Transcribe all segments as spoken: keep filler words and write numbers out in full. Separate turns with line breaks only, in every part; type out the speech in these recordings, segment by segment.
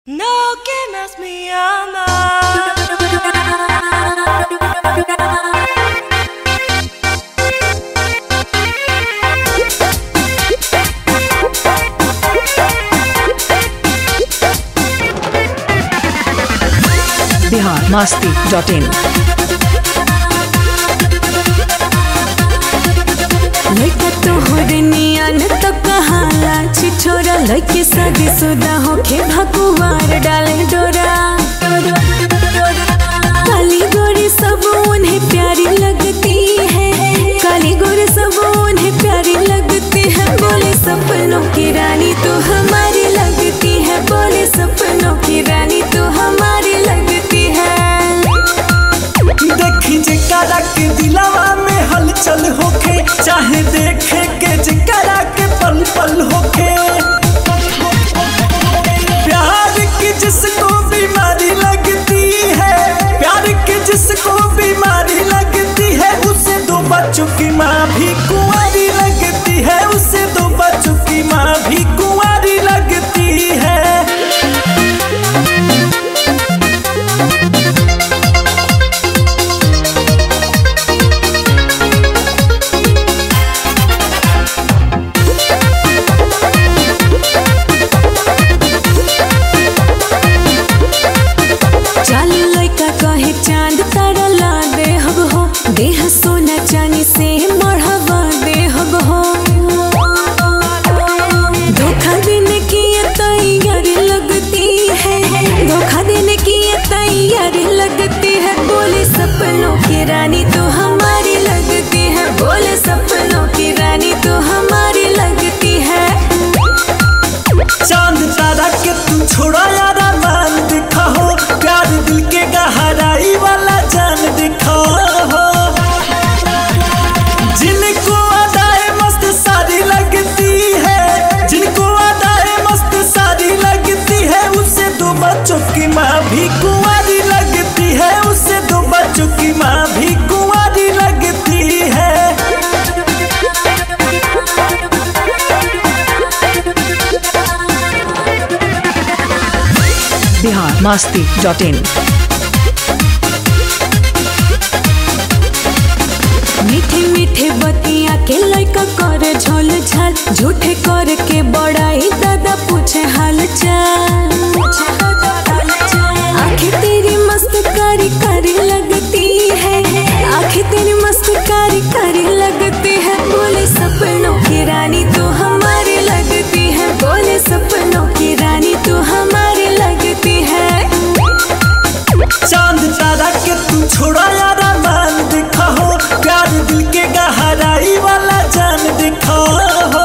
No que más me ama.
Bihar Masti dot in.
लइका तोहर नियन त कहाला छिछोरा लइके शादी शुदा होके भगवान डाले डोरा। काली गोरी सब उन्हें प्यारी लगती है, काली गोरी सब उन्हें प्यारी लगती है। बोले सपनों की रानी तो हमारी लगती है, बोले सपनों की रानी तो हमारी लगती है।
देखी जकरा के दिलवा में हलचल होके, चाहे देखे के जकरा के पल पल होके। प्यार की जिसको बीमारी लगती है, प्यार की जिसको बीमारी लगती है, उसे दो बच्चों की माँ भी कुंवारी लगती है, उसे दो बच्चों की माँ भी कुंवारी लगती है।
चांद तारा ला दे हब हो, देह सोना चांदी से मढ़वा दे हब हो। धोखा देने की ये तैयारी लगती है, धोखा देने की ये तैयारी लगती है। बोले सपनों की रानी तो हमारी लगती है, बोले सपनों की रानी तो हमारी लगती है।
चांद तारा के तू छोड़ा यारा मान दिखा हो, प्यार दिल के गहराई वाला जान दिखा हो। जिनको अदाए मस्त सारी लगती है, जिनको अदाए मस्त सारी लगती है, उससे दो बच्चों की माँ भी कुंवारी लगती है, उससे दो बच्चों की माँ भी कुंवारी लगती है।
Bihar Masti dot in.
मीठे मीठे बतिया के लइका करे झोल झाल, झूठे कर के बड़ाई दादा पूछे हाल चाल। आंखें तेरी मस्त कारी कारी लगती है, आंखें तेरी मस्त कारी कारी लगती है। बोले सपनों की रानी तो हमारी लगती है, बोले सपनों की रानी तो हमारी लगती है।
चांद तारा के तू छोड़ा यारा मान दिखा हो, प्यार दिल के गहराई वाला जान दिखा हो।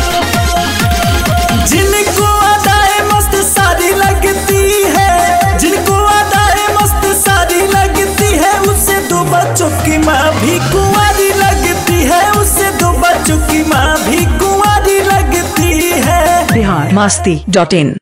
जिनको अदाए मस्त सारी लगती है, जिनको अदाए मस्त सारी लगती है, उससे दो बच्चों की माँ भी कुंवारी लगती है, उससे दो बच्चों की माँ भी कुंवारी लगती है।
बिहार मस्ती डॉट इन।